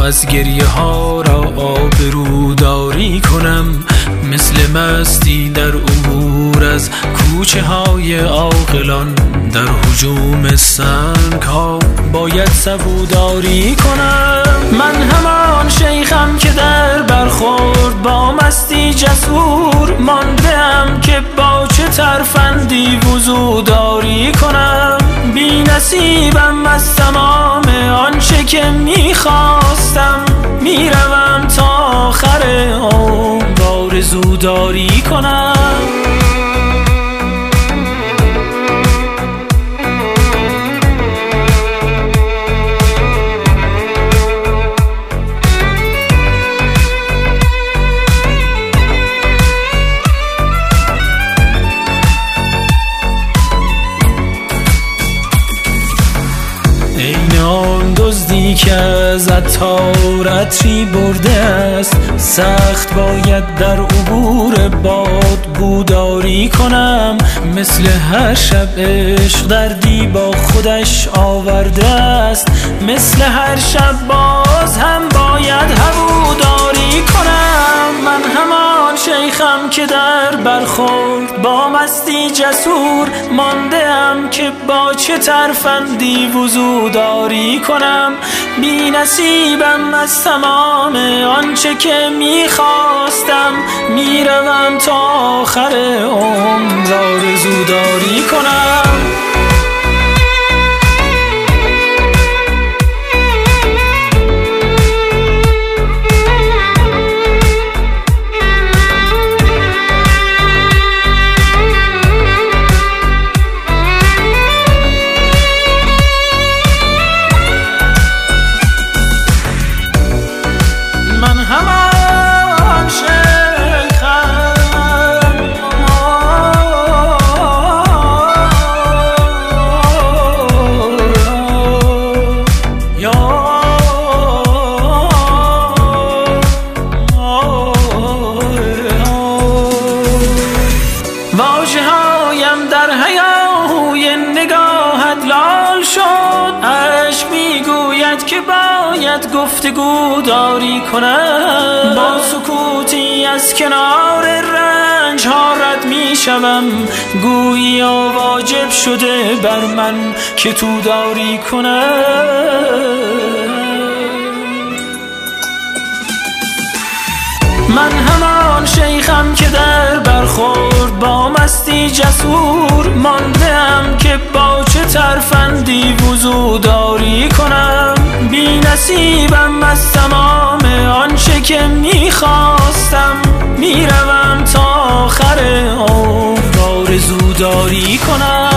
از گریه ها را آبروداری کنم، مثل مستی در عبور از کوچه های عاقلان. در هجوم سنگ ها باید سبوداری کنم. من همان شیخم که در برخورد با مستی جسور ماندم که با چه ترفندی وضوداری کنم. بی نصیبم از تمام آنچه که میخواستم، میروم تا آخر عمر آرزوداری کنم. این آن دزدی که از عطار عطری برده است، سخت باید در عبور باد بوداری کنم. مثل هر شب عشق دردی با خودش آورده است، مثل هر شب باز هم باید هووداری کنم. من همان شیخم که در برخورد با مستی جسور ماندم که با چه ترفندی وضوداری کنم. بی نصیبم از تمام آنچه که میخواستم، میروم تا آخر عمر آرزوداری کنم. واژه هایم در هیاهوی نگاهت لال شد، عشق میگوید که باید گفتگو داری کنم. با سکوتی از کنار رنج ها رد میشوم، گویی واجب شده بر من که تو داری کنم. من همان شیخم که در برخورد با مستی جسور ماندم که با چه ترفندی وضوداری کنم. بی نصیبم از تمام آنچه که میخواستم، میروم تا آخر عمر آرزوداری کنم.